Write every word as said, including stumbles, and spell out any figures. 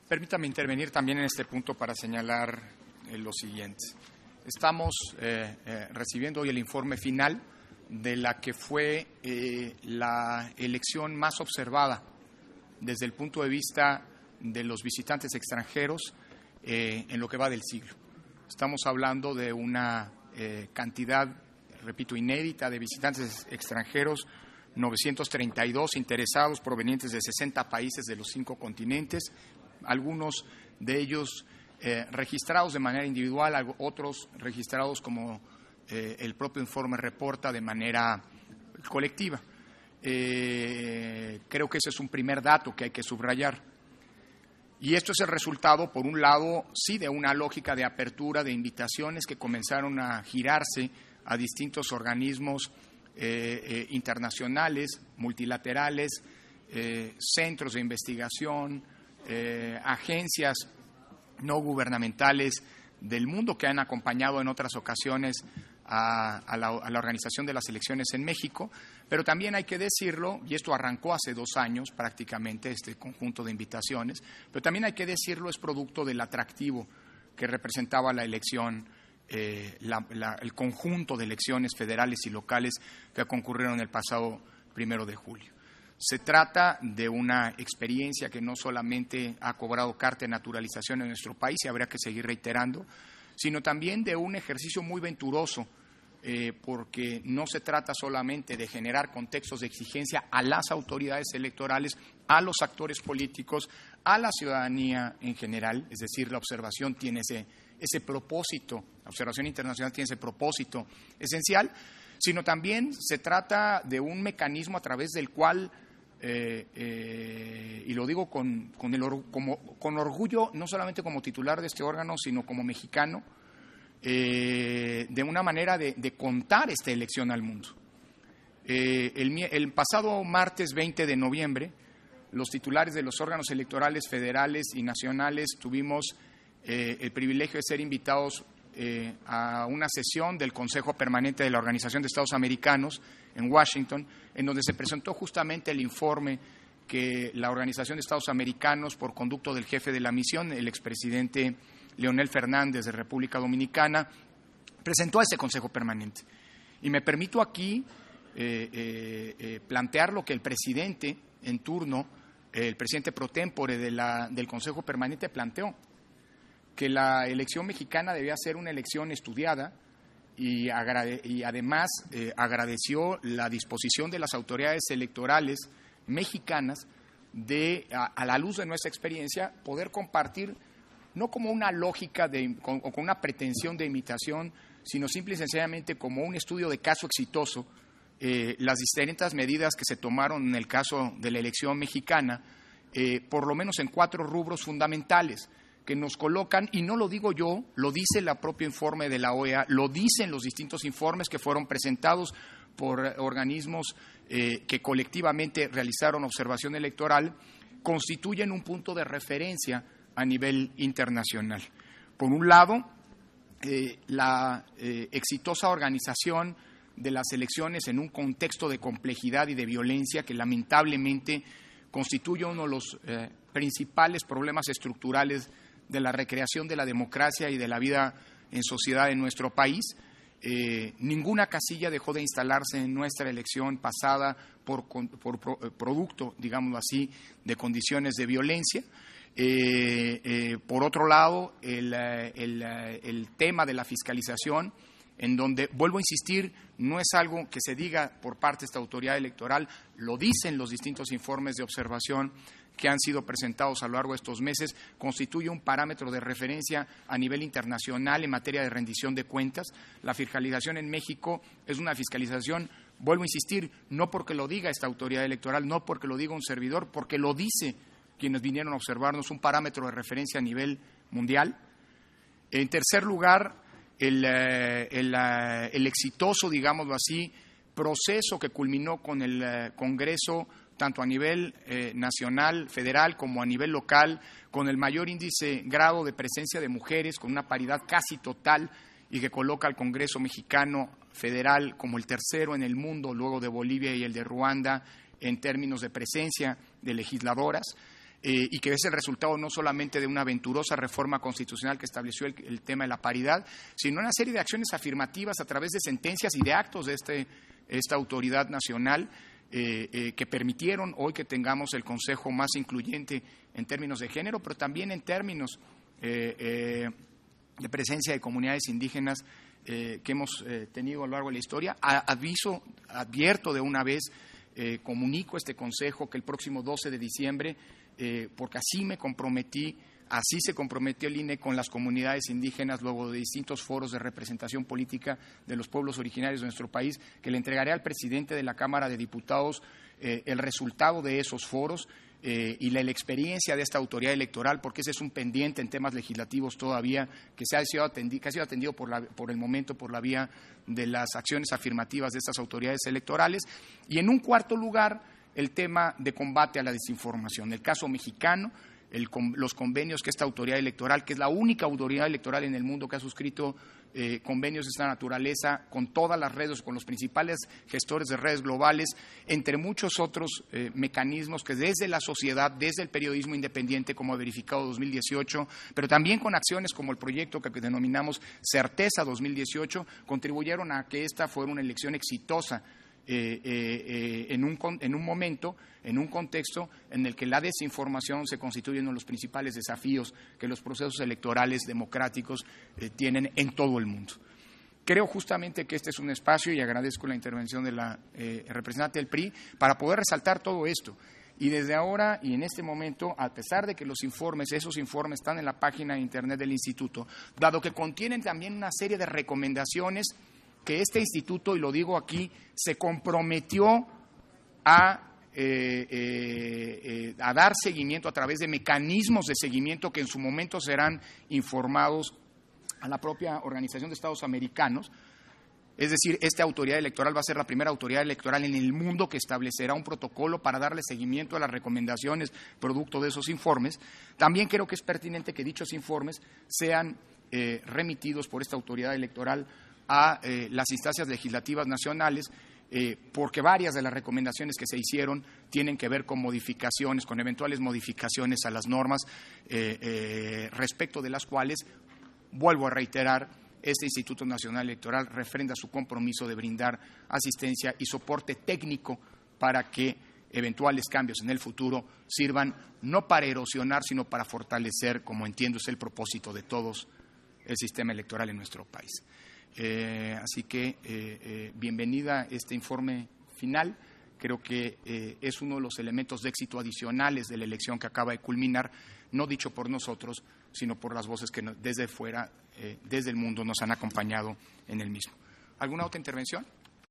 Permítame intervenir también en este punto para señalar eh, lo siguiente. Estamos eh, eh, recibiendo hoy el informe final de la que fue eh, la elección más observada desde el punto de vista de los visitantes extranjeros eh, en lo que va del siglo. Estamos hablando de una eh, cantidad, repito, inédita de visitantes extranjeros, novecientos treinta y dos interesados provenientes de sesenta países de los cinco continentes, algunos de ellos eh, registrados de manera individual, otros registrados como eh, el propio informe reporta de manera colectiva. Eh, creo que ese es un primer dato que hay que subrayar. Y esto es el resultado, por un lado, sí, de una lógica de apertura de invitaciones que comenzaron a girarse a distintos organismos eh, eh, internacionales, multilaterales, eh, centros de investigación, eh, agencias no gubernamentales del mundo que han acompañado en otras ocasiones a, a, la, a la organización de las elecciones en México, pero también hay que decirlo, y esto arrancó hace dos años prácticamente, este conjunto de invitaciones, pero también hay que decirlo, es producto del atractivo que representaba la elección, eh, la, la, el conjunto de elecciones federales y locales que concurrieron el pasado primero de julio. Se trata de una experiencia que no solamente ha cobrado carta de naturalización en nuestro país, y habría que seguir reiterando, sino también de un ejercicio muy venturoso, eh, porque no se trata solamente de generar contextos de exigencia a las autoridades electorales, a los actores políticos, a la ciudadanía en general, es decir, la observación tiene ese, ese propósito, la observación internacional tiene ese propósito esencial, sino también se trata de un mecanismo a través del cual Eh, eh, y lo digo con, con, el or, como, con orgullo, no solamente como titular de este órgano, sino como mexicano, eh, de una manera de, de contar esta elección al mundo. Eh, el, el pasado martes veinte de noviembre, los titulares de los órganos electorales federales y nacionales tuvimos eh, el privilegio de ser invitados eh, a una sesión del Consejo Permanente de la Organización de Estados Americanos en Washington, en donde se presentó justamente el informe que la Organización de Estados Americanos, por conducto del jefe de la misión, el expresidente Leonel Fernández de República Dominicana, presentó a ese Consejo Permanente. Y me permito aquí eh, eh, eh, plantear lo que el presidente en turno, eh, el presidente pro tempore de la, del Consejo Permanente planteó, que la elección mexicana debía ser una elección estudiada, Y, agrade, y además eh, agradeció la disposición de las autoridades electorales mexicanas de, a, a la luz de nuestra experiencia, poder compartir, no como una lógica de, con, o con una pretensión de imitación, sino simple y sencillamente como un estudio de caso exitoso, eh, las distintas medidas que se tomaron en el caso de la elección mexicana, eh, por lo menos en cuatro rubros fundamentales, que nos colocan, y no lo digo yo, lo dice el propio informe de la O E A, lo dicen los distintos informes que fueron presentados por organismos eh, que colectivamente realizaron observación electoral, constituyen un punto de referencia a nivel internacional. Por un lado, eh, la eh, exitosa organización de las elecciones en un contexto de complejidad y de violencia que lamentablemente constituye uno de los eh, principales problemas estructurales de la recreación de la democracia y de la vida en sociedad en nuestro país. Eh, ninguna casilla dejó de instalarse en nuestra elección pasada por, por, por producto, digámoslo así, de condiciones de violencia. Eh, eh, por otro lado, el, el, el tema de la fiscalización, en donde, vuelvo a insistir, no es algo que se diga por parte de esta autoridad electoral, lo dicen los distintos informes de observación que han sido presentados a lo largo de estos meses, constituye un parámetro de referencia a nivel internacional en materia de rendición de cuentas. La fiscalización en México es una fiscalización, vuelvo a insistir, no porque lo diga esta autoridad electoral, no porque lo diga un servidor, porque lo dice quienes vinieron a observarnos, un parámetro de referencia a nivel mundial. En tercer lugar, el, el, el exitoso, digámoslo así, proceso que culminó con el Congreso, tanto a nivel eh, nacional, federal, como a nivel local, con el mayor índice, grado de presencia de mujeres, con una paridad casi total, y que coloca al Congreso mexicano federal como el tercero en el mundo, luego de Bolivia y el de Ruanda, en términos de presencia de legisladoras. eh, y que es el resultado no solamente de una aventurosa reforma constitucional que estableció el, el tema de la paridad, sino una serie de acciones afirmativas a través de sentencias y de actos de este, esta autoridad nacional eh, eh, que permitieron hoy que tengamos el Consejo más incluyente en términos de género, pero también en términos eh, eh, de presencia de comunidades indígenas eh, que hemos eh, tenido a lo largo de la historia. A, aviso, advierto de una vez, eh, comunico a este Consejo que el próximo doce de diciembre, eh, porque así me comprometí, así se comprometió el I N E con las comunidades indígenas luego de distintos foros de representación política de los pueblos originarios de nuestro país, que le entregaré al presidente de la Cámara de Diputados eh, el resultado de esos foros eh, y la, la experiencia de esta autoridad electoral, porque ese es un pendiente en temas legislativos todavía que, se ha sido atendido, que ha sido atendido por, la, por el momento por la vía de las acciones afirmativas de estas autoridades electorales. Y en un cuarto lugar, el tema de combate a la desinformación. El caso mexicano, el, los convenios que esta autoridad electoral, que es la única autoridad electoral en el mundo que ha suscrito eh, convenios de esta naturaleza con todas las redes, con los principales gestores de redes globales, entre muchos otros eh, mecanismos que desde la sociedad, desde el periodismo independiente, como ha verificado dos mil dieciocho, pero también con acciones como el proyecto que denominamos Certeza dos mil dieciocho, contribuyeron a que esta fuera una elección exitosa. Eh, eh, en, un, en un momento, en un contexto en el que la desinformación se constituye uno de los principales desafíos que los procesos electorales democráticos eh, tienen en todo el mundo. Creo justamente que este es un espacio, y agradezco la intervención de la eh, representante del P R I, para poder resaltar todo esto. Y desde ahora y en este momento, a pesar de que los informes, esos informes están en la página de internet del Instituto, dado que contienen también una serie de recomendaciones que este instituto, y lo digo aquí, se comprometió a, eh, eh, eh, a dar seguimiento a través de mecanismos de seguimiento que en su momento serán informados a la propia Organización de Estados Americanos. Es decir, esta autoridad electoral va a ser la primera autoridad electoral en el mundo que establecerá un protocolo para darle seguimiento a las recomendaciones producto de esos informes. También creo que es pertinente que dichos informes sean eh, remitidos por esta autoridad electoral a eh, las instancias legislativas nacionales, eh, porque varias de las recomendaciones que se hicieron tienen que ver con modificaciones, con eventuales modificaciones a las normas, eh, eh, respecto de las cuales, vuelvo a reiterar, este Instituto Nacional Electoral refrenda su compromiso de brindar asistencia y soporte técnico para que eventuales cambios en el futuro sirvan no para erosionar, sino para fortalecer, como entiendo es el propósito de todos, el sistema electoral en nuestro país. Eh, así que eh, eh, bienvenida este informe final. Creo que eh, es uno de los elementos de éxito adicionales de la elección que acaba de culminar, no dicho por nosotros, sino por las voces que no, desde fuera, eh, desde el mundo, nos han acompañado en el mismo. ¿Alguna otra intervención?